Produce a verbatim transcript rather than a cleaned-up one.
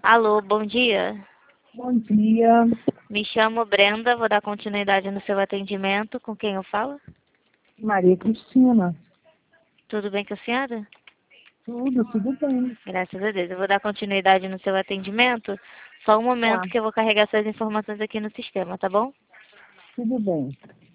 Alô, bom dia. Bom dia, Me chamo Brenda, vou dar continuidade no seu atendimento. Com quem eu falo? Maria Cristina. Tudo bem com a senhora? Tudo, tudo bem. Graças a Deus. Eu vou dar continuidade no seu atendimento. Só um Tá, momento que eu vou carregar suas informações aqui no sistema, tá bom? tudo bem.